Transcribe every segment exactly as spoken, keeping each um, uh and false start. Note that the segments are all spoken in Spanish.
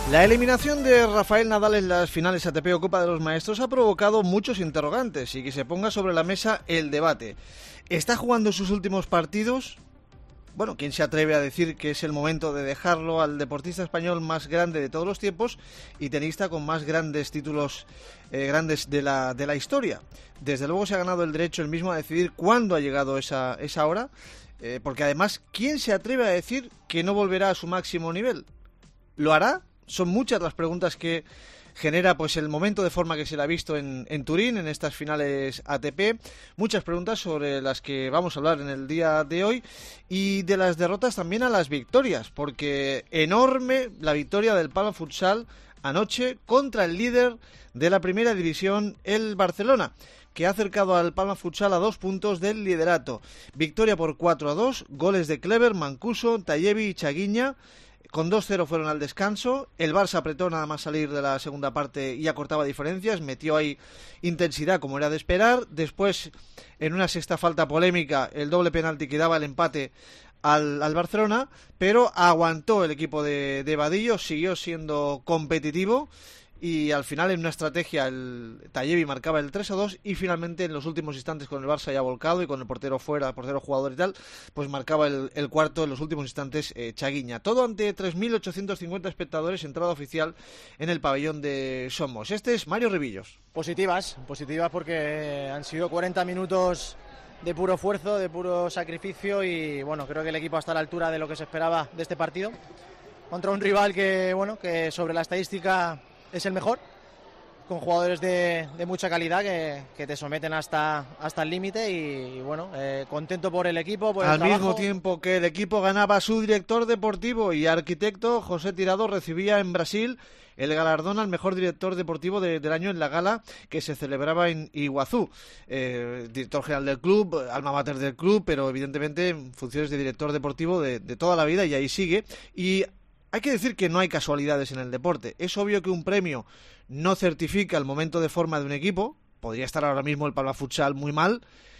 La eliminación de Rafael Nadal en las finales A T P o Copa de los Maestros ha provocado muchos interrogantes y que se ponga sobre la mesa el debate. ¿Está jugando sus últimos partidos? Bueno, ¿quién se atreve a decir que es el momento de dejarlo al deportista español más grande de todos los tiempos y tenista con más grandes títulos eh, grandes de la, de la historia? Desde luego se ha ganado el derecho él mismo a decidir cuándo ha llegado esa, esa hora, eh, porque además, ¿quién se atreve a decir que no volverá a su máximo nivel? ¿Lo hará? Son muchas las preguntas que genera pues el momento de forma que se le ha visto en, en Turín, en estas finales A T P. Muchas preguntas sobre las que vamos a hablar en el día de hoy y de las derrotas también a las victorias, porque enorme la victoria del Palma Futsal anoche contra el líder de la primera división, el Barcelona, que ha acercado al Palma Futsal a dos puntos del liderato. Victoria por cuatro a dos, goles de Clever, Mancuso, Tallevi y Chaguiña. Con dos cero fueron al descanso. El Barça apretó nada más salir de la segunda parte y acortaba diferencias. Metió ahí intensidad como era de esperar. Después, en una sexta falta polémica, el doble penalti que daba el empate al, al Barcelona. Pero aguantó el equipo de, de Vadillo, siguió siendo competitivo. Y al final, en una estrategia, el Tallevi marcaba el tres a dos y finalmente en los últimos instantes, con el Barça ya volcado y con el portero fuera, el portero jugador y tal, pues marcaba el, el cuarto en los últimos instantes eh, Chaguiña. Todo ante tres mil ochocientos cincuenta espectadores, entrada oficial en el pabellón de Somos. Este es Mario Rebillos. Positivas, positivas porque han sido cuarenta minutos de puro esfuerzo, de puro sacrificio y bueno, creo que el equipo está a la altura de lo que se esperaba de este partido. Contra un rival que, bueno, que sobre la estadística es el mejor, con jugadores de, de mucha calidad que, que te someten hasta, hasta el límite y, y bueno, eh, contento por el equipo, por el Al trabajo. mismo tiempo que el equipo ganaba, su director deportivo y arquitecto, José Tirado, recibía en Brasil el galardón al mejor director deportivo de, del año en la gala que se celebraba en Iguazú. Eh, director general del club, alma mater del club, pero evidentemente en funciones de director deportivo de, de toda la vida, y ahí sigue. Y hay que decir que no hay casualidades en el deporte. Es obvio que un premio no certifica el momento de forma de un equipo. Podría estar ahora mismo el Palma Futsal muy mal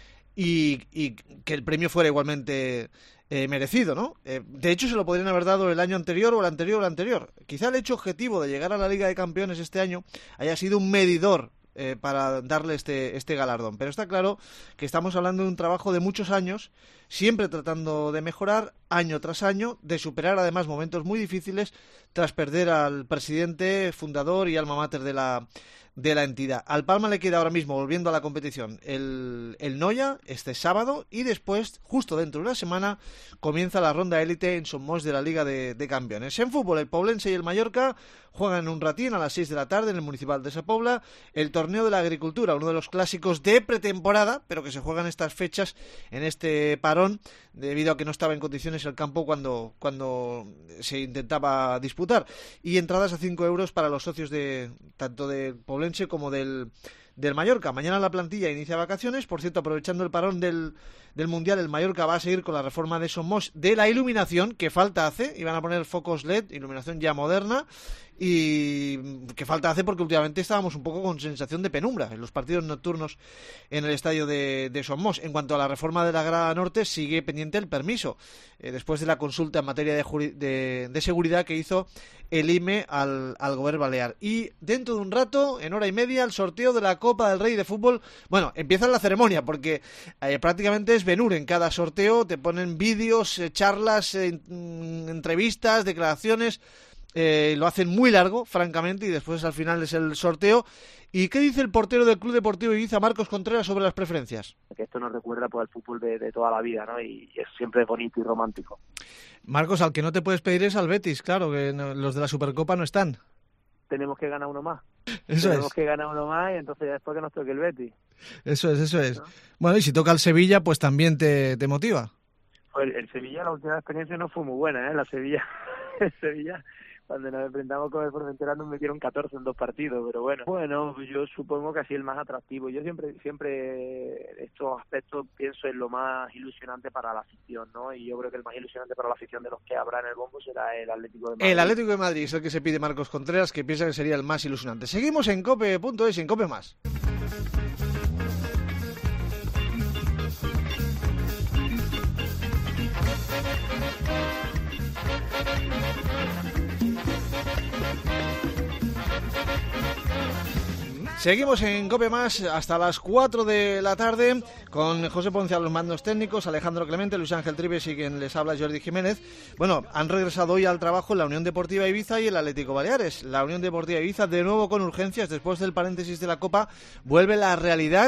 y, y que el premio fuera igualmente eh, merecido, ¿no? Eh, de hecho, se lo podrían haber dado el año anterior o el anterior o el anterior. Quizá el hecho objetivo de llegar a la Liga de Campeones este año haya sido un medidor eh, para darle este, este galardón. Pero está claro que estamos hablando de un trabajo de muchos años, siempre tratando de mejorar año tras año, de superar además momentos muy difíciles tras perder al presidente, fundador y alma mater de la, de la entidad. Al Palma le queda ahora mismo, volviendo a la competición, el, el Noia este sábado y después, justo dentro de una semana, comienza la ronda élite en Somos de la Liga de, de Campeones. En fútbol, el Poblense y el Mallorca juegan un ratín a las seis de la tarde en el Municipal de Sa Pobla el torneo de la agricultura, uno de los clásicos de pretemporada, pero que se juegan estas fechas en este parón debido a que no estaba en condiciones el campo cuando, cuando se intentaba disputar. Y entradas a cinco euros para los socios de tanto del Poblense como del, del Mallorca. Mañana la plantilla inicia vacaciones. Por cierto, aprovechando el parón del, del Mundial, el Mallorca va a seguir con la reforma de Somos de la iluminación, que falta hace, y van a poner focos L E D, iluminación ya moderna, y que falta hace porque últimamente estábamos un poco con sensación de penumbra en los partidos nocturnos en el estadio de, de Somos. En cuanto a la reforma de la grada norte, sigue pendiente el permiso, eh, después de la consulta en materia de, juri- de, de seguridad que hizo el I M E al, al Gobierno Balear. Y dentro de un rato, en hora y media, el sorteo de la Copa del Rey de Fútbol. Bueno, empieza la ceremonia porque eh, prácticamente es Ben-Hur en cada sorteo, te ponen vídeos, eh, charlas, eh, entrevistas, declaraciones. Eh, lo hacen muy largo, francamente, y después al final es el sorteo. ¿Y qué dice el portero del Club Deportivo Ibiza, Marcos Contreras, sobre las preferencias? Que esto nos recuerda pues, al fútbol de, de toda la vida, ¿no? Y es siempre bonito y romántico. Marcos, al que no te puedes pedir es al Betis, claro, que no, los de la Supercopa no están. Tenemos que ganar uno más. Eso Tenemos es. que ganar uno más y entonces después que nos toque el Betis. Eso es, eso es. ¿No? Bueno, y si toca el Sevilla, pues también te, te motiva. Pues el, el Sevilla, la última experiencia no fue muy buena, ¿eh? La Sevilla, el Sevilla... Cuando nos enfrentamos con el Fuerteventura nos metieron catorce en dos partidos, pero bueno. Bueno, yo supongo que así el más atractivo. Yo siempre, siempre estos aspectos pienso en lo más ilusionante para la afición, ¿no? Y yo creo que el más ilusionante para la afición de los que habrá en el bombo será el Atlético de Madrid. El Atlético de Madrid es el que se pide Marcos Contreras, que piensa que sería el más ilusionante. Seguimos en cope punto es y en Cope Más. Seguimos en COPE Más hasta las cuatro de la tarde con José Ponce a los mandos técnicos, Alejandro Clemente, Luis Ángel Tribes y quien les habla Jordi Jiménez. Bueno, han regresado hoy al trabajo la Unión Deportiva Ibiza y el Atlético Baleares. La Unión Deportiva Ibiza de nuevo con urgencias después del paréntesis de la Copa. Vuelve la realidad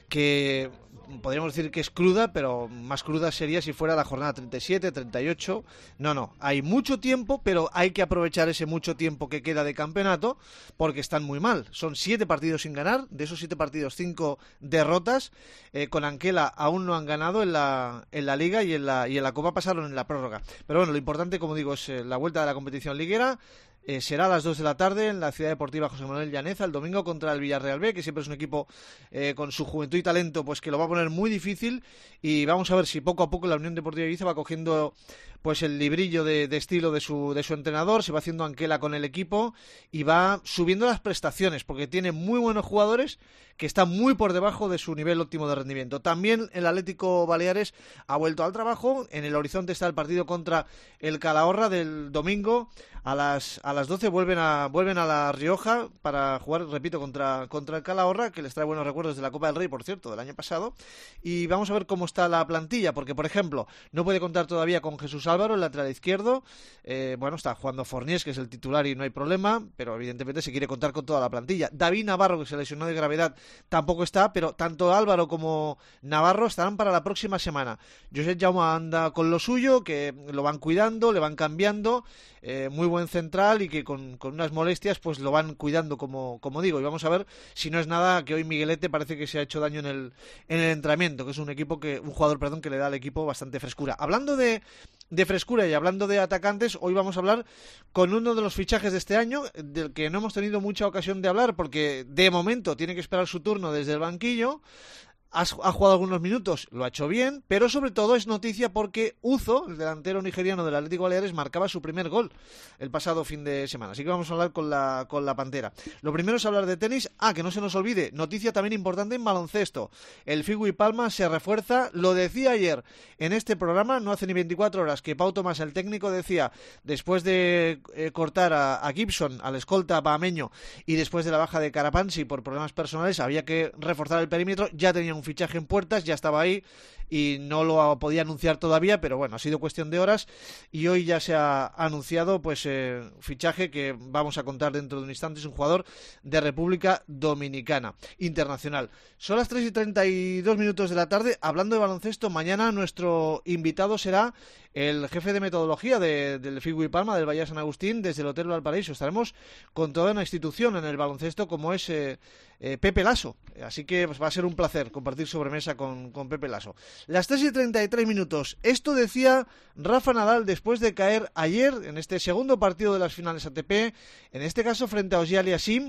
que podríamos decir que es cruda, pero más cruda sería si fuera la jornada treinta y siete, treinta y ocho. No, no, hay mucho tiempo, pero hay que aprovechar ese mucho tiempo que queda de campeonato porque están muy mal. Son siete partidos sin ganar, de esos siete partidos, cinco derrotas. Eh, con Anquela aún no han ganado en la, en la Liga y en la, y en la Copa pasaron en la prórroga. Pero bueno, lo importante, como digo, es eh, la vuelta de la competición liguera. Eh, será a las dos de la tarde en la Ciudad Deportiva José Manuel Llaneza el domingo contra el Villarreal B, que siempre es un equipo eh, con su juventud y talento pues que lo va a poner muy difícil, y vamos a ver si poco a poco la Unión Deportiva Ibiza va cogiendo pues el librillo de, de estilo de su, de su entrenador, se va haciendo Anquela con el equipo y va subiendo las prestaciones porque tiene muy buenos jugadores que están muy por debajo de su nivel óptimo de rendimiento. También el Atlético Baleares ha vuelto al trabajo. En el horizonte está el partido contra el Calahorra del domingo a las a las doce. Vuelven a vuelven a La Rioja para jugar, repito, contra contra el Calahorra, que les trae buenos recuerdos de la Copa del Rey, por cierto, del año pasado. Y vamos a ver cómo está la plantilla, porque por ejemplo no puede contar todavía con Jesús Álvaro, el lateral izquierdo. Eh, bueno, está jugando Forniés, que es el titular y no hay problema, pero evidentemente se quiere contar con toda la plantilla. David Navarro, que se lesionó de gravedad, tampoco está, pero tanto Álvaro como Navarro estarán para la próxima semana. Josep Jaume anda con lo suyo, que lo van cuidando, le van cambiando, eh, muy buen central y que con, con unas molestias pues lo van cuidando, como, como digo, y vamos a ver si no es nada que hoy Miguelete parece que se ha hecho daño en el, en el entrenamiento, que es un equipo que, un jugador, perdón, que le da al equipo bastante frescura. Hablando de, de frescura y hablando de atacantes, hoy vamos a hablar con uno de los fichajes de este año, del que no hemos tenido mucha ocasión de hablar porque de momento tiene que esperar su turno desde el banquillo. Ha jugado algunos minutos, lo ha hecho bien, pero sobre todo es noticia porque Uzo, el delantero nigeriano del Atlético Baleares, marcaba su primer gol el pasado fin de semana. Así que vamos a hablar con la, con la Pantera. Lo primero es hablar de tenis. Ah, que no se nos olvide, noticia también importante en baloncesto. El Figui Palma se refuerza, lo decía ayer en este programa, no hace ni veinticuatro horas, que Pau Tomás, el técnico, decía, después de eh, cortar a, a Gibson, al escolta pameño, y después de la baja de Carapansi por problemas personales, había que reforzar el perímetro. Ya tenía un fichaje en puertas, ya estaba ahí y no lo podía anunciar todavía, pero bueno, ha sido cuestión de horas y hoy ya se ha anunciado pues eh, fichaje que vamos a contar dentro de un instante. Es un jugador de República Dominicana, internacional. Son las tres y treinta y dos minutos de la tarde. Hablando de baloncesto, mañana nuestro invitado será el jefe de metodología de, del Figui Palma, del Valle San Agustín, desde el Hotel Valparaíso. Estaremos con toda una institución en el baloncesto como es eh, eh, Pepe Lasso, así que pues, va a ser un placer compartir sobremesa con, con Pepe Lasso. Las tres y treinta y tres minutos. Esto decía Rafa Nadal después de caer ayer en este segundo partido de las finales A T P, en este caso frente a Auger Aliassime,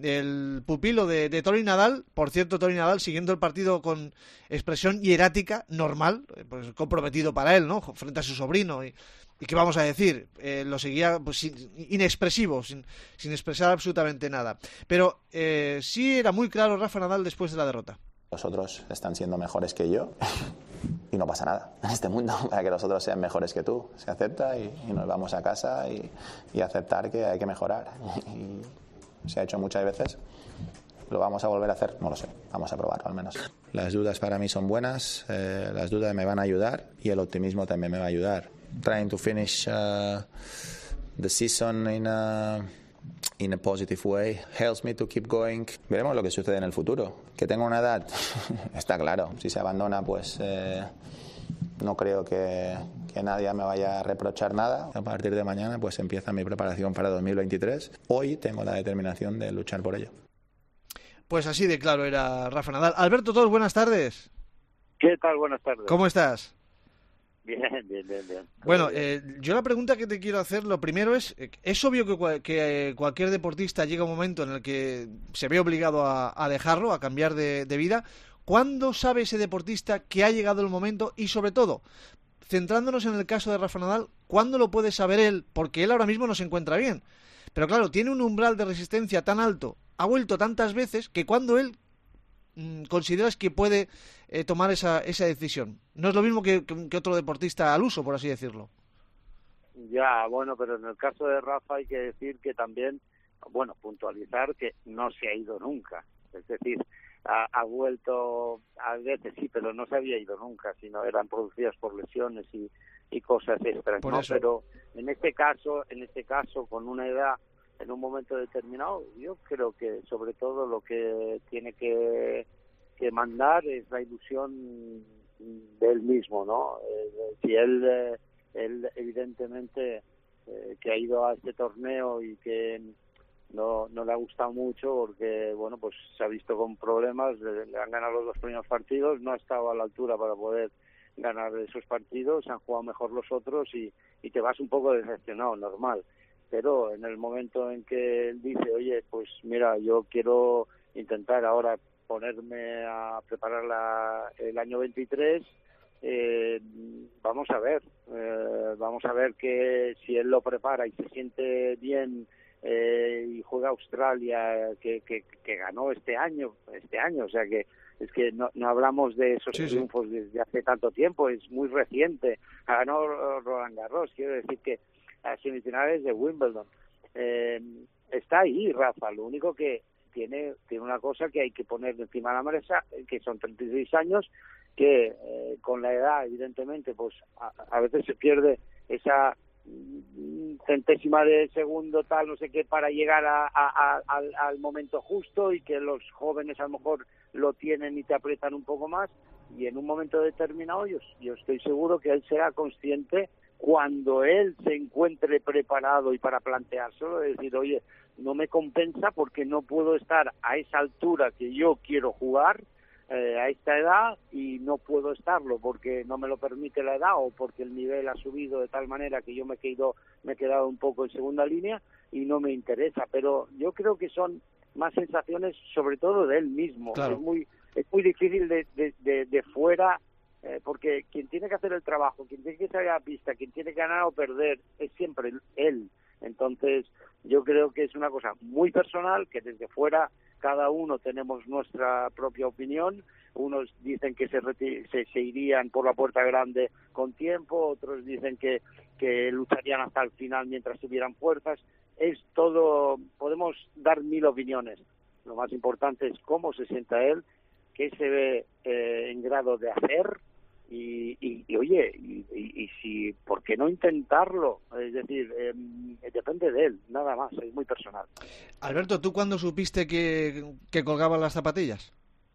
del pupilo de, de Tori Nadal. Por cierto, Tori Nadal siguiendo el partido con expresión hierática, normal, pues comprometido para él, ¿no? Frente a su sobrino. Y, y qué vamos a decir, eh, lo seguía pues, sin, inexpresivo, sin, sin expresar absolutamente nada. Pero eh, sí era muy claro Rafa Nadal después de la derrota. Los otros están siendo mejores que yo y no pasa nada en este mundo para que los otros sean mejores que tú. Se acepta y, y nos vamos a casa y, y aceptar que hay que mejorar. Y, se ha hecho muchas veces. ¿Lo vamos a volver a hacer? No lo sé. Vamos a probarlo al menos. Las dudas para mí son buenas. Eh, las dudas me van a ayudar y el optimismo también me va a ayudar. Trying to finish uh, the season in a, in a positive way helps me to keep going. Veremos lo que sucede en el futuro. Que tengo una edad, está claro. Si se abandona, pues eh, no creo que, que nadie me vaya a reprochar nada. A partir de mañana pues empieza mi preparación para dos mil veintitrés. Hoy tengo la determinación de luchar por ello. Pues así de claro era Rafa Nadal. Alberto Tos, buenas tardes. ¿Qué tal? Buenas tardes. ¿Cómo estás? Bien, bien, bien, bien. Bueno, eh, yo la pregunta que te quiero hacer, lo primero es, es obvio que, cual, que cualquier deportista llega un momento en el que se ve obligado a, a dejarlo, a cambiar de, de vida. ¿Cuándo sabe ese deportista que ha llegado el momento? Y sobre todo, centrándonos en el caso de Rafa Nadal, ¿cuándo lo puede saber él? Porque él ahora mismo no se encuentra bien. Pero claro, tiene un umbral de resistencia tan alto, ha vuelto tantas veces, que cuando él mmm, consideras que puede eh, tomar esa, esa decisión. No es lo mismo que, que, que otro deportista al uso, por así decirlo. Ya, bueno, pero en el caso de Rafa hay que decir que también, bueno, puntualizar que no se ha ido nunca. Es decir, ha, ha vuelto a veces, sí, pero no se había ido nunca, sino eran producidas por lesiones y, y cosas extras, por ¿no? eso. Pero en este caso, en este caso, con una edad, en un momento determinado, yo creo que sobre todo lo que tiene que, que mandar es la ilusión de él mismo, ¿no? Eh, si él, eh, él evidentemente eh, que ha ido a este torneo y que no, no le ha gustado mucho porque, bueno, pues se ha visto con problemas, le, le han ganado los dos primeros partidos, no ha estado a la altura para poder ganar esos partidos, se han jugado mejor los otros y, y te vas un poco decepcionado, normal. Pero en el momento en que él dice, oye, pues mira, yo quiero intentar ahora ponerme a preparar la, el año veintitrés, eh, vamos a ver, eh, vamos a ver que si él lo prepara y se siente bien eh, y juega Australia, que, que, que ganó este año, este año, o sea que es que no, no hablamos de esos sí, triunfos sí. desde hace tanto tiempo, es muy reciente, ganó Roland Garros, quiero decir que a semifinales de Wimbledon. Eh, está ahí, Rafa, lo único que tiene tiene una cosa que hay que poner encima de la mesa, que son treinta y seis años, que eh, con la edad, evidentemente, pues a, a veces se pierde esa centésima de segundo, tal, no sé qué, para llegar a, a, a, al, al momento justo, y que los jóvenes a lo mejor lo tienen y te aprietan un poco más, y en un momento determinado yo, yo estoy seguro que él será consciente cuando él se encuentre preparado y para planteárselo, de decir, oye, no me compensa porque no puedo estar a esa altura que yo quiero jugar eh, a esta edad, y no puedo estarlo porque no me lo permite la edad o porque el nivel ha subido de tal manera que yo me he quedado, me he quedado un poco en segunda línea y no me interesa. Pero yo creo que son más sensaciones sobre todo de él mismo. Claro. Es muy, es muy difícil de, de, de, de fuera. Eh, porque quien tiene que hacer el trabajo, quien tiene que salir a la pista, quien tiene que ganar o perder, es siempre él. Entonces, yo creo que es una cosa muy personal, que desde fuera cada uno tenemos nuestra propia opinión. Unos dicen que se, reti- se, se irían por la puerta grande con tiempo, otros dicen que, que lucharían hasta el final mientras tuvieran fuerzas. Es todo, podemos dar mil opiniones. Lo más importante es cómo se sienta él, qué se ve eh, en grado de hacer. Y, y, y oye, y, y, y si, ¿por qué no intentarlo? Es decir, eh, depende de él, nada más, es muy personal. Alberto, ¿tú cuándo supiste que, que colgaban las zapatillas?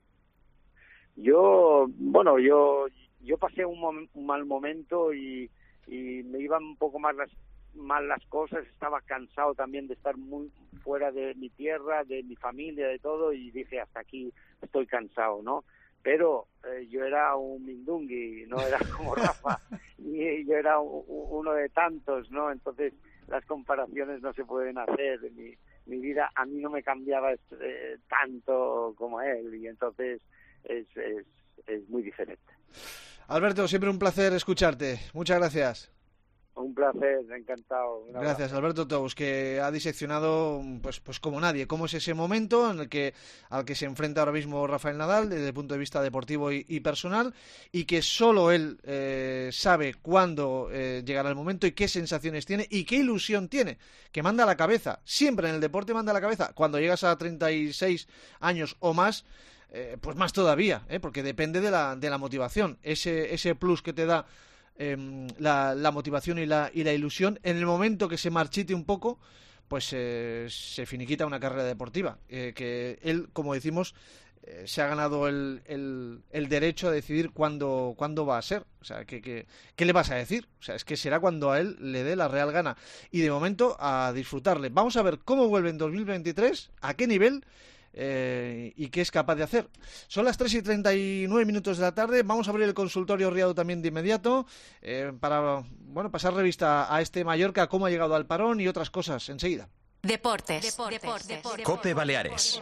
Yo, bueno, yo yo pasé un, mom- un mal momento y, y me iban un poco más las, mal las cosas, estaba cansado también de estar muy fuera de mi tierra, de mi familia, de todo, y dije, hasta aquí estoy cansado, ¿no? Pero eh, yo era un mindungui, no era como Rafa, y yo era u- u- uno de tantos, ¿no? Entonces las comparaciones no se pueden hacer. Mi, mi vida a mí no me cambiaba eh, tanto como él, y entonces es, es, es muy diferente. Alberto, siempre un placer escucharte. Muchas gracias. Un placer, encantado. Un abrazo. Gracias, Alberto Tous, que ha diseccionado, pues, pues como nadie, cómo es ese momento en el que al que se enfrenta ahora mismo Rafael Nadal desde el punto de vista deportivo y, y personal, y que solo él eh, sabe cuándo eh, llegará el momento y qué sensaciones tiene y qué ilusión tiene, que manda a la cabeza. Siempre en el deporte manda a la cabeza. Cuando llegas a treinta y seis años o más, eh, pues más todavía, ¿eh? Porque depende de la, de la motivación, ese, ese plus que te da Eh, la, la motivación y la, y la ilusión. En el momento que se marchite un poco, pues eh, se finiquita una carrera deportiva, eh, que él, como decimos, eh, se ha ganado el, el, el derecho a decidir cuándo, cuándo va a ser. O sea, que, que, ¿qué le vas a decir? O sea, es que será cuando a él le dé la real gana, y de momento a disfrutarle. Vamos a ver cómo vuelve en dos mil veintitrés, a qué nivel Eh, y qué es capaz de hacer. Son las tres y treinta y nueve minutos de la tarde. Vamos a abrir el consultorio Riado también de inmediato eh, para bueno pasar revista a este Mallorca, cómo ha llegado al parón y otras cosas enseguida. Deportes. Deportes. Deportes. Deportes. Cope Baleares.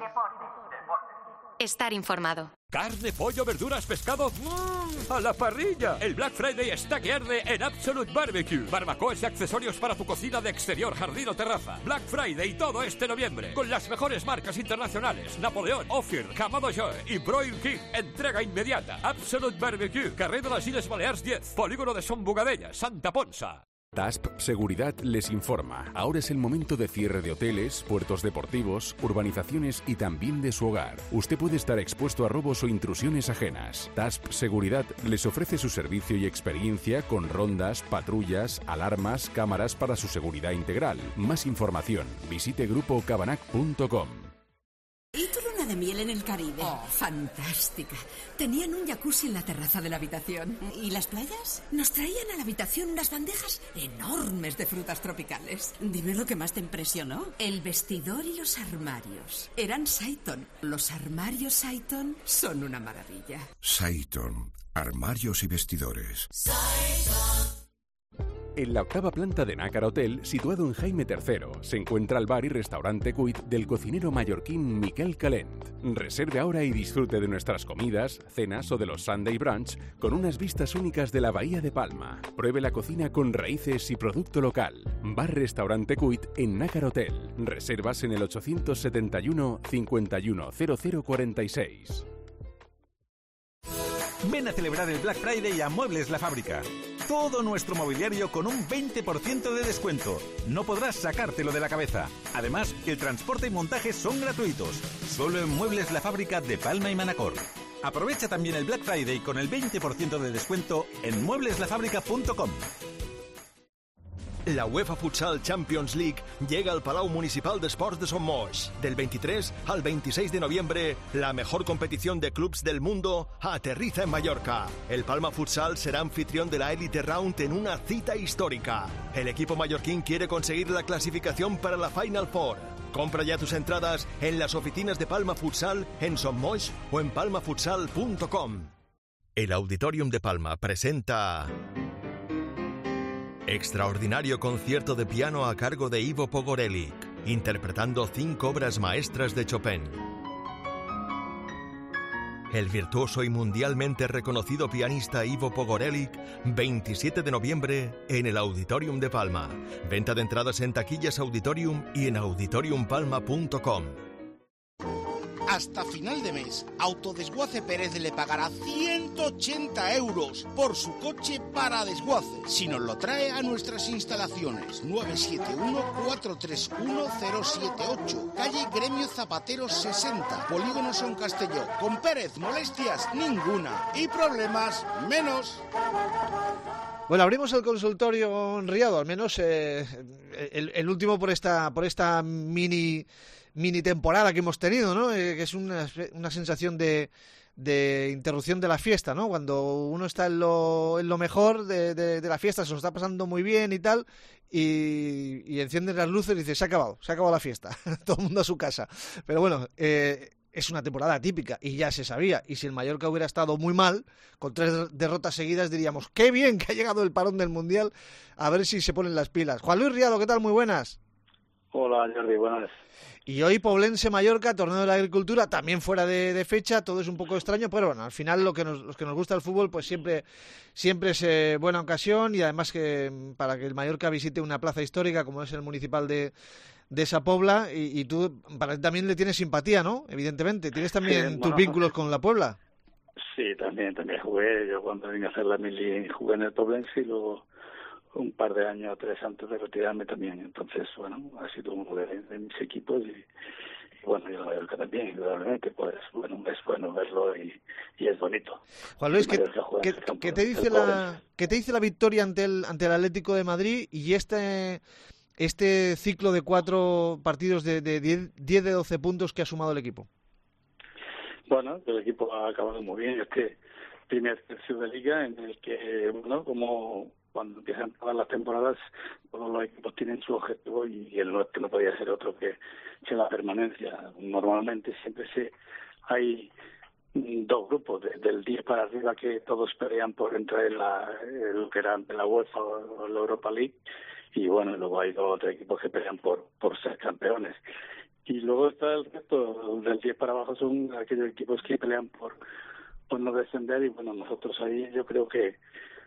Estar informado. Carne, pollo, verduras, pescado, ¡mmm! ¡A la parrilla! El Black Friday está que arde en Absolute Barbecue. Barbacoas y accesorios para tu cocina de exterior, jardín o terraza. Black Friday todo este noviembre, con las mejores marcas internacionales: Napoleón, Ophir, Kamado Joe y Broil King. Entrega inmediata. Absolute Barbecue, carrer de las Illes Balears diez, polígono de Son Bogadella, Santa Ponsa. T A S P Seguridad les informa. Ahora es el momento de cierre de hoteles, puertos deportivos, urbanizaciones y también de su hogar. Usted puede estar expuesto a robos o intrusiones ajenas. T A S P Seguridad les ofrece su servicio y experiencia con rondas, patrullas, alarmas, cámaras para su seguridad integral. Más información, visite grupo cabanac punto com. ¿Y tu luna de miel en el Caribe? Oh, fantástica. Tenían un jacuzzi en la terraza de la habitación. ¿Y las playas? Nos traían a la habitación unas bandejas enormes de frutas tropicales. Dime lo que más te impresionó. El vestidor y los armarios. Eran Saiton. Los armarios Saiton son una maravilla. Saiton. Armarios y vestidores. Saiton. En la octava planta de Nácar Hotel, situado en Jaime tercero, se encuentra el bar y restaurante Cuit del cocinero mallorquín Miquel Calent. Reserve ahora y disfrute de nuestras comidas, cenas o de los Sunday Brunch con unas vistas únicas de la Bahía de Palma. Pruebe la cocina con raíces y producto local. Bar-restaurante Cuit en Nácar Hotel. Reservas en el ochocientos setenta y uno, cincuenta y uno, cero cero cuarenta y seis. Ven a celebrar el Black Friday a Muebles La Fábrica. Todo nuestro mobiliario con un veinte por ciento de descuento. No podrás sacártelo de la cabeza. Además, el transporte y montaje son gratuitos. Solo en Muebles La Fábrica de Palma y Manacor. Aprovecha también el Black Friday con el veinte por ciento de descuento en muebles la fábrica punto com. La UEFA Futsal Champions League llega al Palau Municipal d'Esports de Son Moix. Del veintitrés al veintiséis de noviembre, la mejor competición de clubs del mundo aterriza en Mallorca. El Palma Futsal será anfitrión de la Elite Round en una cita histórica. El equipo mallorquín quiere conseguir la clasificación para la Final Four. Compra ya tus entradas en las oficinas de Palma Futsal, en Son Moix o en palma futsal punto com. El Auditorium de Palma presenta... Extraordinario concierto de piano a cargo de Ivo Pogorelic, interpretando cinco obras maestras de Chopin. El virtuoso y mundialmente reconocido pianista Ivo Pogorelic, veintisiete de noviembre en el Auditorium de Palma. Venta de entradas en taquillas Auditorium y en auditorium palma punto com. Hasta final de mes, Autodesguace Pérez le pagará ciento ochenta euros por su coche para desguace, si nos lo trae a nuestras instalaciones. Nueve siete uno, cuatro tres uno, cero siete ocho, calle Gremio Zapateros sesenta, Polígono Son Castelló. Con Pérez, molestias ninguna y problemas menos. Bueno, abrimos el consultorio en Riado, al menos eh, el, el último por esta, por esta mini... mini temporada que hemos tenido, ¿no? Eh, que es una, una sensación de, de interrupción de la fiesta, ¿no? Cuando uno está en lo, en lo mejor de, de, de la fiesta, se lo está pasando muy bien y tal, y, y enciendes las luces y dices, se ha acabado, se ha acabado la fiesta, todo el mundo a su casa. Pero bueno, eh, es una temporada típica y ya se sabía, y si el Mallorca hubiera estado muy mal, con tres derrotas seguidas, diríamos, qué bien que ha llegado el parón del Mundial, a ver si se ponen las pilas. Juan Luis Riado, ¿qué tal? Muy buenas. Hola, Jordi, buenas. Y hoy Poblense-Mallorca, torneo de la agricultura, también fuera de, de fecha, todo es un poco extraño, pero bueno, al final lo que nos, los que nos gusta el fútbol, pues siempre, siempre es eh, buena ocasión, y además que para que el Mallorca visite una plaza histórica como es el municipal de, de esa Pobla, y, y tú para, también le tienes simpatía, ¿no? Evidentemente, ¿tienes también sí, tus bueno, vínculos con la Puebla? Sí, también, también jugué, yo cuando vine a hacer la mili jugué en el Poblense y luego un par de años, tres antes de retirarme también. Entonces, bueno, ha sido uno de, de mis equipos y, y bueno, y el Mallorca también, indudablemente, pues bueno, es bueno verlo y, y es bonito. Juan Luis, ¿qué, ¿qué, ¿qué te dice la qué te dice la victoria ante el ante el Atlético de Madrid y este este ciclo de cuatro partidos de, de diez de doce puntos que ha sumado el equipo? Bueno, el equipo ha acabado muy bien. Este primer tercio de liga en el que, bueno, como cuando empiezan todas las temporadas, todos los equipos tienen su objetivo y el nuestro no podía ser otro que, que la permanencia. Normalmente siempre se hay dos grupos, de, del diez para arriba, que todos pelean por entrar en, la, en lo que era la UEFA o la Europa League, y bueno, luego hay dos otros equipos que pelean por, por ser campeones. Y luego está el resto, del diez para abajo son aquellos equipos que pelean por, por no descender, y bueno, nosotros ahí yo creo que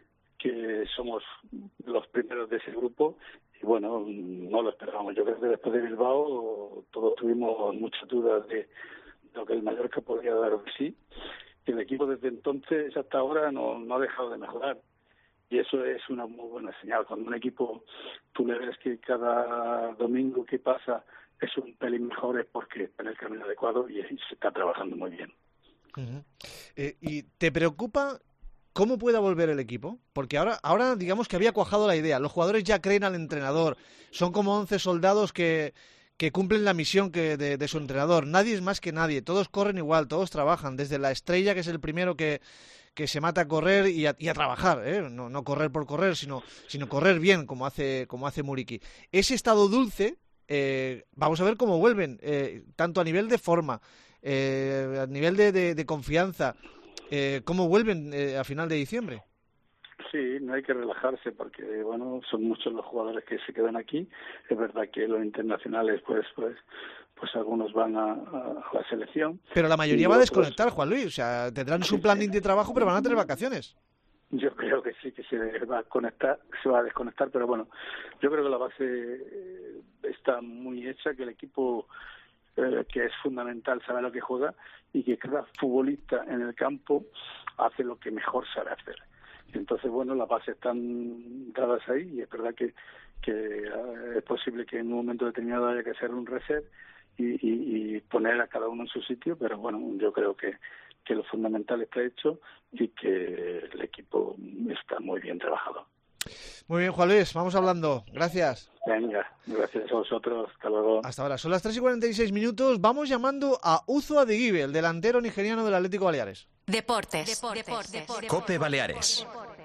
que somos los primeros de ese grupo y bueno, no lo esperábamos. Yo creo que después de Bilbao todos tuvimos muchas dudas de lo que el Mallorca podría dar o sí, y el equipo desde entonces hasta ahora no, no ha dejado de mejorar y eso es una muy buena señal. Cuando un equipo tú le ves que cada domingo que pasa es un pelín mejor, es porque está en el camino adecuado y, y se está trabajando muy bien. Uh-huh. eh, ¿Y te preocupa cómo pueda volver el equipo? Porque ahora, ahora digamos que había cuajado la idea, los jugadores ya creen al entrenador, son como once soldados que, que cumplen la misión que de, de su entrenador, nadie es más que nadie, todos corren igual, todos trabajan, desde la estrella, que es el primero que, que se mata a correr y a, y a trabajar, ¿eh? no, no correr por correr, sino, sino correr bien, como hace, como hace Muriqui. Ese estado dulce, eh, vamos a ver cómo vuelven, eh, tanto a nivel de forma, eh, a nivel de, de, de confianza, eh, cómo vuelven eh, a final de diciembre. Sí, no hay que relajarse porque, bueno, son muchos los jugadores que se quedan aquí. Es verdad que los internacionales, pues, pues, pues algunos van a, a la selección. Pero la mayoría va a otros... desconectar, Juan Luis. O sea, tendrán su plan de trabajo, pero van a tener vacaciones. Yo creo que sí, que se va a conectar, se va a desconectar, pero bueno, yo creo que la base está muy hecha, que el equipo, eh, que es fundamental, sabe lo que juega y que cada futbolista en el campo hace lo que mejor sabe hacer. Entonces, bueno, las bases están dadas ahí y es verdad que, que es posible que en un momento determinado haya que hacer un reset y, y, y poner a cada uno en su sitio, pero bueno, yo creo que, que lo fundamental está hecho y que el equipo está muy bien trabajado. Muy bien, Juan Luis, vamos hablando. Gracias. Venga, gracias a vosotros. Hasta luego. Hasta ahora. Son las tres y cuarenta y seis minutos. Vamos llamando a Uzo Adiguibe, el delantero nigeriano del Atlético Baleares. Deportes. Deportes. Deportes. Deportes. Cope Baleares.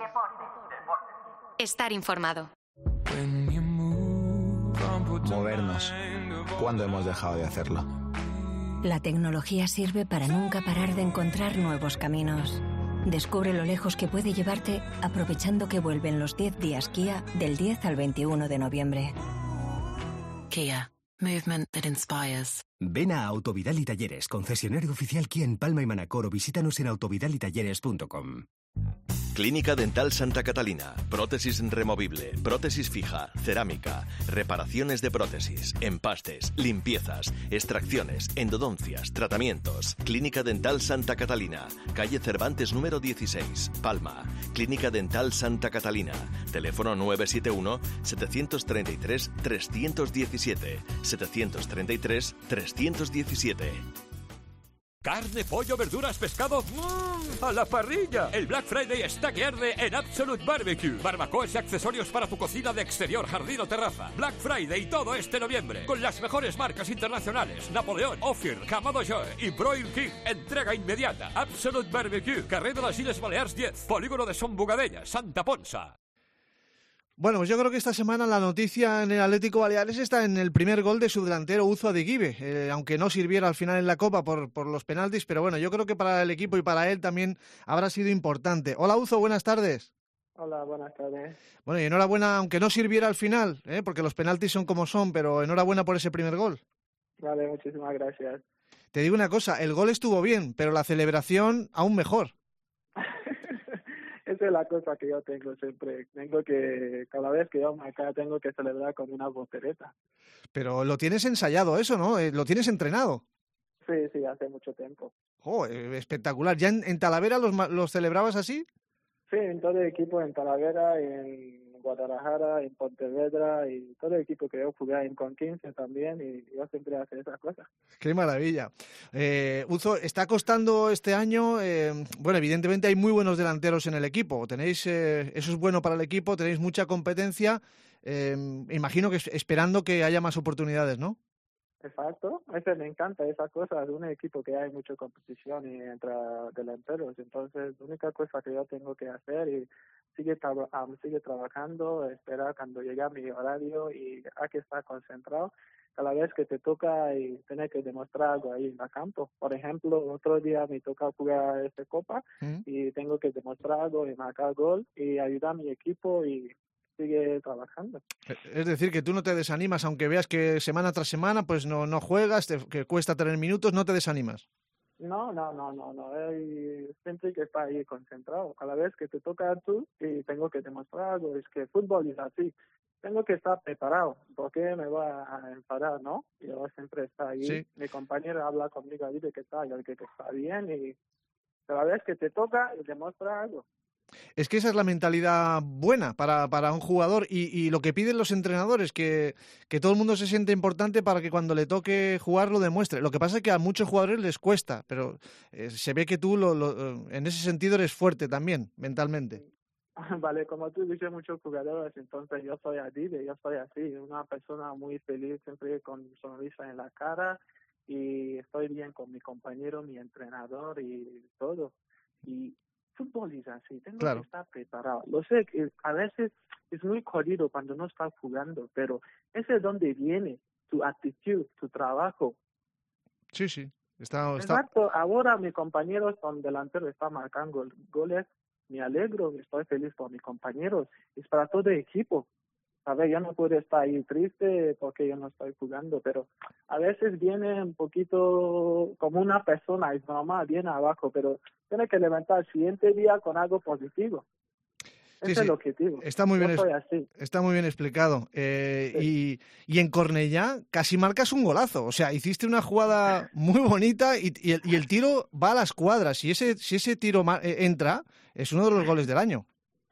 Estar informado. Movernos. ¿Cuándo hemos dejado de hacerlo? La tecnología sirve para nunca parar de encontrar nuevos caminos. Descubre lo lejos que puede llevarte aprovechando que vuelven los diez días Kia del diez al veintiuno de noviembre. Kia. Movement that inspires. Ven a Autovidal y Talleres, concesionario oficial Kia en Palma y Manacor, o visítanos en autovidal y talleres punto com. Clínica Dental Santa Catalina. Prótesis removible, prótesis fija, cerámica, reparaciones de prótesis, empastes, limpiezas, extracciones, endodoncias, tratamientos. Clínica Dental Santa Catalina. Calle Cervantes número dieciséis, Palma. Clínica Dental Santa Catalina. Teléfono nueve siete uno, siete tres tres, tres uno siete, siete tres tres, tres uno siete. Carne, pollo, verduras, pescado, ¡mmm! ¡A la parrilla! El Black Friday está que arde en Absolute Barbecue. Barbacoas y accesorios para tu cocina de exterior, jardín o terraza. Black Friday todo este noviembre. Con las mejores marcas internacionales. Napoleón, Ophir, Camado Joe y Broil King. Entrega inmediata. Absolute Barbecue. Carrer de las Illes Balears diez. Polígono de Son Bugadella, Santa Ponsa. Bueno, pues yo creo que esta semana la noticia en el Atlético Baleares está en el primer gol de su delantero Uzo Adiguibe, eh, aunque no sirviera al final en la Copa por, por los penaltis, pero bueno, yo creo que para el equipo y para él también habrá sido importante. Hola Uzo, buenas tardes. Hola, buenas tardes. Bueno, y enhorabuena, aunque no sirviera al final, ¿eh? porque los penaltis son como son, pero enhorabuena por ese primer gol. Vale, muchísimas gracias. Te digo una cosa, el gol estuvo bien, pero la celebración aún mejor. Esa es la cosa que yo tengo siempre. Tengo que, cada vez que yo acá tengo que celebrar con una voltereta. Pero lo tienes ensayado eso, ¿no? Lo tienes entrenado. Sí, sí, hace mucho tiempo. Oh, espectacular. ¿Ya en, en Talavera los, los celebrabas así? Sí, en todo el equipo, en Talavera, en Guadalajara, en Pontevedra, y todo el equipo que yo jugué en con quince también, y yo siempre hago esas cosas. ¡Qué maravilla! Eh, Uzo, ¿está costando este año? Eh, bueno, evidentemente hay muy buenos delanteros en el equipo. Tenéis, eh, eso es bueno para el equipo, tenéis mucha competencia. Eh, imagino que esperando que haya más oportunidades, ¿no? Exacto, ese me encanta esa cosa, es un equipo que hay mucha competición y entre delanteros, entonces la única cosa que yo tengo que hacer es sigue, tra- um, sigue trabajando, esperar cuando llegue mi horario y hay que estar concentrado cada vez que te toca y tener que demostrar algo ahí en el campo. Por ejemplo, otro día me toca jugar esta copa ¿Mm? y tengo que demostrar algo y marcar gol y ayudar a mi equipo y sigue trabajando. Es decir, que tú no te desanimas, aunque veas que semana tras semana pues no, no juegas, te, que cuesta tener minutos, no te desanimas. No, no, no, no, no. Hay siempre que estar ahí concentrado. Cada vez que te toca tú y tengo que demostrar algo, es que el fútbol es así. Tengo que estar preparado. ¿Por qué me va a enfadar, no? Yo siempre está ahí. Sí. Mi compañero habla conmigo ahí de que está, yo que está bien y cada vez que te toca y demuestra algo. Es que esa es la mentalidad buena para, para un jugador y, y lo que piden los entrenadores, que, que todo el mundo se siente importante para que cuando le toque jugar lo demuestre. Lo que pasa es que a muchos jugadores les cuesta, pero eh, se ve que tú lo, lo, en ese sentido eres fuerte también, mentalmente. Vale, como tú dices, muchos jugadores, entonces yo soy así, yo soy así, una persona muy feliz, siempre con sonrisa en la cara y estoy bien con mi compañero, mi entrenador y todo. Y fútbol es así, tengo claro. que estar preparado. Lo sé que a veces es muy jodido cuando no estás jugando, pero ese es donde viene tu actitud, tu trabajo. Sí, sí. Está, está... Exacto, ahora mi compañero son delantero, está marcando goles, me alegro, estoy feliz por mis compañeros, es para todo el equipo. A ver, yo no puedo estar ahí triste porque yo no estoy jugando, pero a veces viene un poquito como una persona, es normal, viene abajo, pero tiene que levantar el siguiente día con algo positivo. Sí, Ese sí. es el objetivo. Está muy, bien, yo soy así. Está muy bien explicado. Eh, sí. y, y en Cornellá casi marcas un golazo. O sea, hiciste una jugada muy bonita y, y, el, y el tiro va a las cuadras. Si ese, si ese tiro entra, es uno de los goles del año.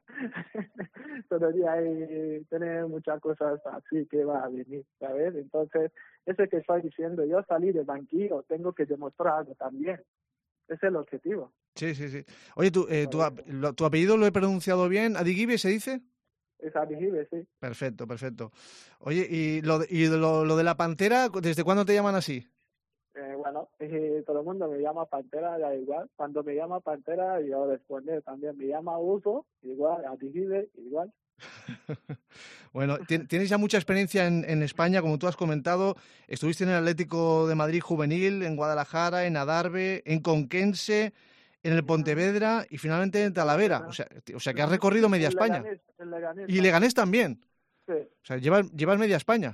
Todavía hay, tiene muchas cosas así que va a venir, ¿sabes? Entonces, ese que estoy diciendo, yo salí del banquillo, tengo que demostrar algo también. Ese es el objetivo. Sí, sí, sí. Oye, ¿tu, eh, tu, lo, tu apellido lo he pronunciado bien? ¿Adiguibe se dice? Es Adiguibe, sí. Perfecto, perfecto. Oye, ¿y, lo, y lo, lo de la Pantera, desde cuándo te llaman así? Eh, bueno, eh, todo el mundo me llama Pantera, da igual. Cuando me llama Pantera, yo respondo también. Me llama Uso, igual. Adiguibe, igual. Bueno, tienes ya mucha experiencia en, en España, como tú has comentado. Estuviste en el Atlético de Madrid juvenil, en Guadalajara, en Adarve, en Conquense, en el Pontevedra y finalmente en Talavera. O sea, o sea que has recorrido media el España. Leganés, el Leganés, y Leganés también. Sí. O sea, llevas, llevas media España.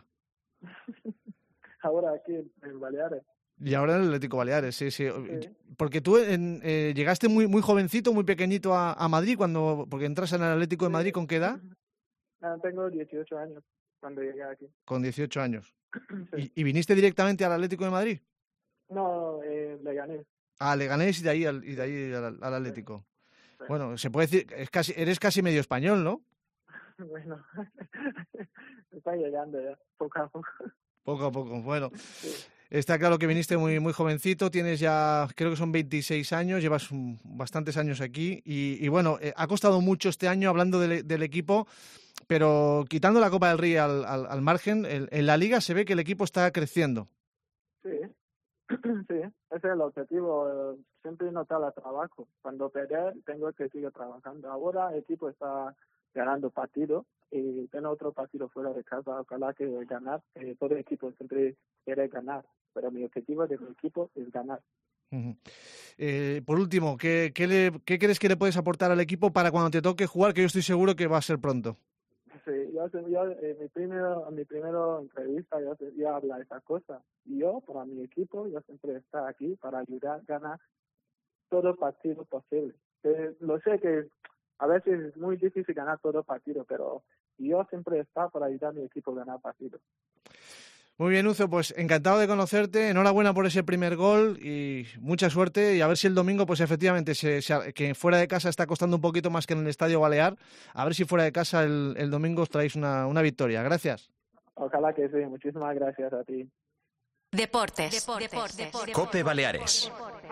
Ahora aquí en Baleares. Y ahora en el Atlético Baleares, sí, sí. sí. Porque tú en, eh, llegaste muy muy jovencito, muy pequeñito a, a Madrid, cuando porque entras en el Atlético de Madrid, ¿con qué edad? Ah, tengo dieciocho años cuando llegué aquí. Con dieciocho años. Sí. ¿Y, ¿Y viniste directamente al Atlético de Madrid? No, eh, Leganés. Ah, Leganés y de ahí al, y de ahí al, al Atlético. Sí. Bueno, se puede decir, es casi, eres casi medio español, ¿no? Bueno, está llegando ya, poco a poco. Poco a poco, bueno. Sí. Está claro que viniste muy muy jovencito, tienes ya, creo que son veintiséis años, llevas un, bastantes años aquí y, y bueno, eh, ha costado mucho este año hablando del, del equipo, pero quitando la Copa del Rey al, al, al margen, el, en la Liga se ve que el equipo está creciendo. Sí, sí, ese es el objetivo, siempre notar el trabajo. Cuando perder, tengo que seguir trabajando. Ahora el equipo está ganando partido y tiene otro partido fuera de casa, ojalá que ganar. Eh, todo el equipo siempre quiere ganar, pero mi objetivo de mi equipo es ganar. Uh-huh. Eh, por último, ¿qué, qué, le, ¿qué crees que le puedes aportar al equipo para cuando te toque jugar, que yo estoy seguro que va a ser pronto? Sí, yo, yo en mi primero, mi primero entrevista yo, yo habla de esa cosa. Y yo, para mi equipo, yo siempre estoy aquí para ayudar a ganar todo partido posible. Eh, lo sé que a veces es muy difícil ganar todo partido, pero yo siempre estoy para ayudar a mi equipo a ganar partido. Muy bien, Uzo, pues encantado de conocerte, enhorabuena por ese primer gol y mucha suerte y a ver si el domingo, pues efectivamente, se, se, que fuera de casa está costando un poquito más que en el Estadio Balear, a ver si fuera de casa el, el domingo os traéis una, una victoria. Gracias. Ojalá que sí, muchísimas gracias a ti. Deportes. Deportes. Deportes. Deportes. Cope Baleares.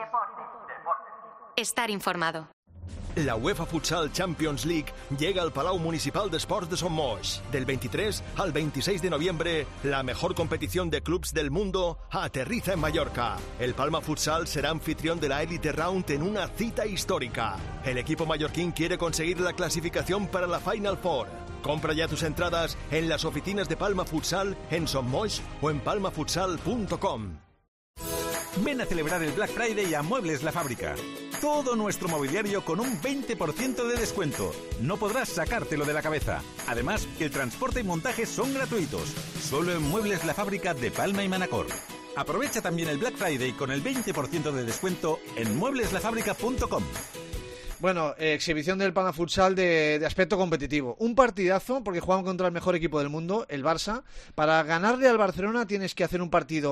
Estar informado. La UEFA Futsal Champions League llega al Palau Municipal d'Esports de Son Moix. Del veintitrés al veintiséis de noviembre, la mejor competición de clubs del mundo aterriza en Mallorca. El Palma Futsal será anfitrión de la Elite Round en una cita histórica. El equipo mallorquín quiere conseguir la clasificación para la Final Four. Compra ya tus entradas en las oficinas de Palma Futsal, en Son Moix o en palma futsal punto com. Ven a celebrar el Black Friday a Muebles La Fábrica. Todo nuestro mobiliario con un veinte por ciento de descuento. No podrás sacártelo de la cabeza. Además, el transporte y montaje son gratuitos. Solo en Muebles La Fábrica de Palma y Manacor. Aprovecha también el Black Friday con el veinte por ciento de descuento en muebles la fábrica punto com. Bueno, eh, exhibición del Palma Futsal de, de aspecto competitivo. Un partidazo, porque juegan contra el mejor equipo del mundo, el Barça. Para ganarle al Barcelona tienes que hacer un partido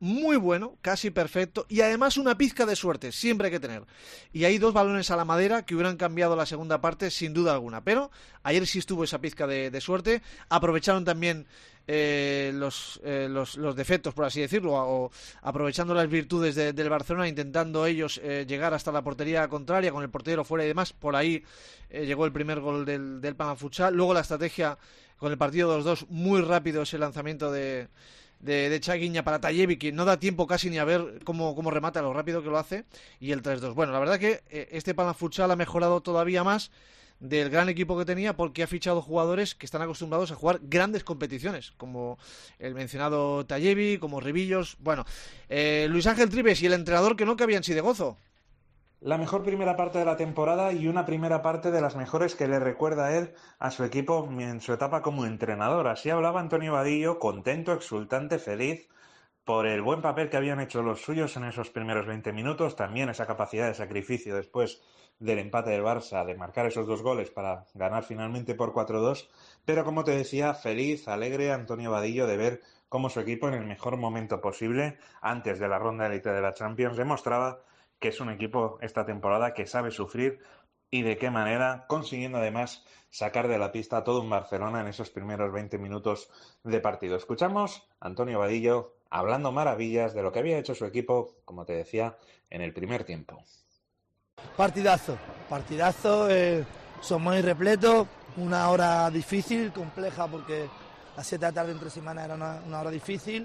muy bueno, casi perfecto, y además una pizca de suerte, siempre hay que tener. Y hay dos balones a la madera que hubieran cambiado la segunda parte sin duda alguna, pero ayer sí estuvo esa pizca de, de suerte. Aprovecharon también eh, los, eh, los, los defectos, por así decirlo, o aprovechando las virtudes de, del Barcelona, intentando ellos eh, llegar hasta la portería contraria con el portero fuera y demás. Por ahí eh, llegó el primer gol del, del Palma Futsal. Luego la estrategia con el partido dos dos, muy rápido ese lanzamiento de, de, de Chaguiña para Tayevi, que no da tiempo casi ni a ver cómo, cómo remata, lo rápido que lo hace, y el tres dos. Bueno, la verdad que eh, este Palma Futsal ha mejorado todavía más del gran equipo que tenía, porque ha fichado jugadores que están acostumbrados a jugar grandes competiciones, como el mencionado Tayevi, como Ribillos. Bueno, eh, Luis Ángel Tribes y el entrenador que no cabían sí de gozo. La mejor primera parte de la temporada y una primera parte de las mejores que le recuerda a él a su equipo en su etapa como entrenador. Así hablaba Antonio Vadillo, contento, exultante, feliz por el buen papel que habían hecho los suyos en esos primeros veinte minutos, también esa capacidad de sacrificio después del empate del Barça, de marcar esos dos goles para ganar finalmente por cuatro dos, pero como te decía, feliz, alegre Antonio Vadillo de ver cómo su equipo en el mejor momento posible, antes de la ronda élite de la Champions, demostraba que es un equipo esta temporada que sabe sufrir y de qué manera, consiguiendo además sacar de la pista a todo un Barcelona en esos primeros veinte minutos de partido. Escuchamos a Antonio Vadillo hablando maravillas de lo que había hecho su equipo, como te decía, en el primer tiempo. Partidazo, partidazo, eh, son muy repletos, una hora difícil, compleja, porque las siete de la tarde entre semana era una, una hora difícil.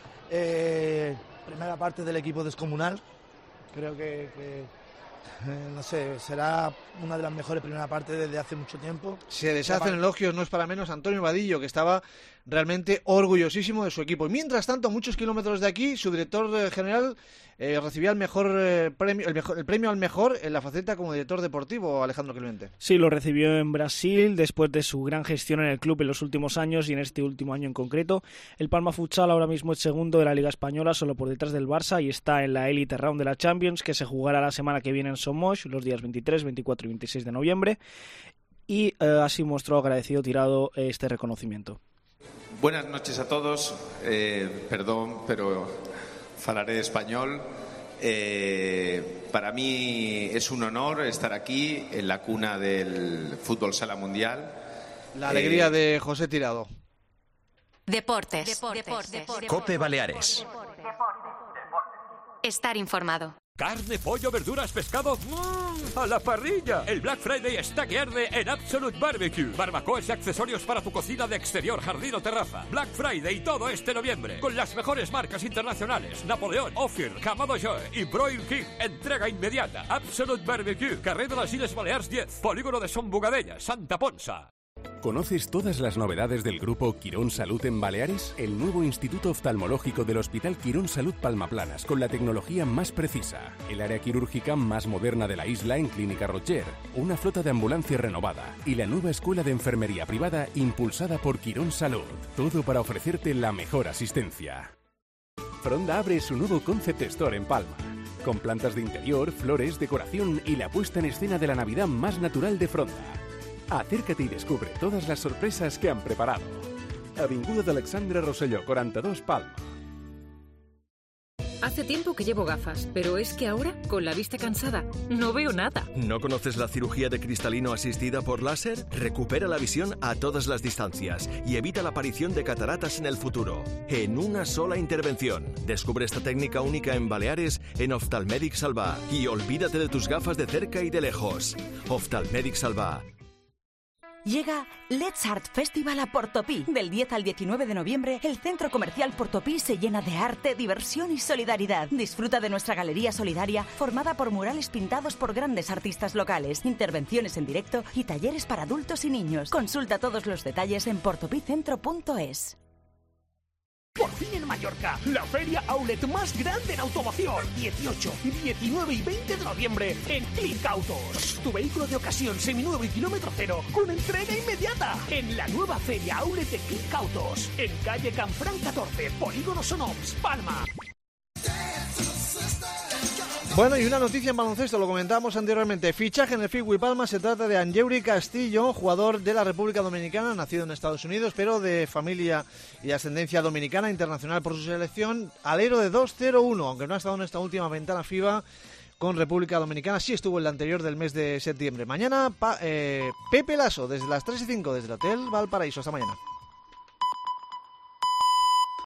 Eh, primera parte del equipo descomunal. Creo que, que eh, no sé, será una de las mejores primeras partes desde hace mucho tiempo. Se deshacen elogios, no es para menos, Antonio Vadillo, que estaba realmente orgullosísimo de su equipo. Y mientras tanto, a muchos kilómetros de aquí, su director general eh, recibía el mejor eh, premio, el, mejor, el premio al mejor en la faceta como director deportivo, Alejandro Clemente. Sí, lo recibió en Brasil después de su gran gestión en el club en los últimos años y en este último año en concreto. El Palma Futsal ahora mismo es segundo de la Liga Española, solo por detrás del Barça, y está en la Elite Round de la Champions, que se jugará la semana que viene en Somos, los días veintitrés, veinticuatro y veintiséis de noviembre. Y eh, así mostró agradecido Tirado este reconocimiento. Buenas noches a todos. Eh, perdón, pero falaré español. Eh, para mí es un honor estar aquí en la cuna del fútbol sala mundial. La alegría eh, de José Tirado. Deportes. Deportes. Deportes. Deportes. Cope Baleares. Estar informado. Carne, pollo, verduras, pescado, ¡mmm! ¡A la parrilla! El Black Friday está que arde en Absolute Barbecue. Barbacoas y accesorios para tu cocina de exterior, jardín o terraza. Black Friday todo este noviembre. Con las mejores marcas internacionales. Napoleón, Ophir, Camado Joe y Broil King. Entrega inmediata. Absolute Barbecue. Carrer de las Illes Balears diez. Polígono de Son Bugadella, Santa Ponsa. ¿Conoces todas las novedades del grupo Quirón Salud en Baleares? El nuevo Instituto Oftalmológico del Hospital Quirón Salud Palmaplanas, con la tecnología más precisa, el área quirúrgica más moderna de la isla en Clínica Rocher, una flota de ambulancia renovada y la nueva escuela de enfermería privada impulsada por Quirón Salud. Todo para ofrecerte la mejor asistencia. Fronda abre su nuevo Concept Store en Palma, con plantas de interior, flores, decoración y la puesta en escena de la Navidad más natural de Fronda. Acércate y descubre todas las sorpresas que han preparado. Avinguda de Alexandre Rosselló, cuarenta y dos, Palma. Hace tiempo que llevo gafas, pero es que ahora, con la vista cansada, no veo nada. ¿No conoces la cirugía de cristalino asistida por láser? Recupera la visión a todas las distancias y evita la aparición de cataratas en el futuro, en una sola intervención. Descubre esta técnica única en Baleares en Oftalmedic Salva y olvídate de tus gafas de cerca y de lejos. Oftalmedic Salva. Llega Let's Art Festival a Portopí. Del diez al diecinueve de noviembre, el centro comercial Portopí se llena de arte, diversión y solidaridad. Disfruta de nuestra galería solidaria formada por murales pintados por grandes artistas locales, intervenciones en directo y talleres para adultos y niños. Consulta todos los detalles en portopicentro punto es. Por fin en Mallorca, la feria outlet más grande en automoción. dieciocho, diecinueve y veinte de noviembre en Click Autos. Tu vehículo de ocasión seminuevo y kilómetro cero con entrega inmediata en la nueva feria outlet de Click Autos. En calle Canfrán catorce, Polígono Sonoms, Palma. Bueno, y una noticia en baloncesto, lo comentábamos anteriormente. Fichaje en el Figui Palma, se trata de Angeuri Castillo, jugador de la República Dominicana, nacido en Estados Unidos, pero de familia y ascendencia dominicana, internacional por su selección, alero de dos cero uno, aunque no ha estado en esta última ventana FIBA con República Dominicana, sí estuvo en la anterior del mes de septiembre. Mañana, pa, eh, Pepe Lasso, desde las tres y cinco, desde el Hotel Valparaíso. Hasta mañana.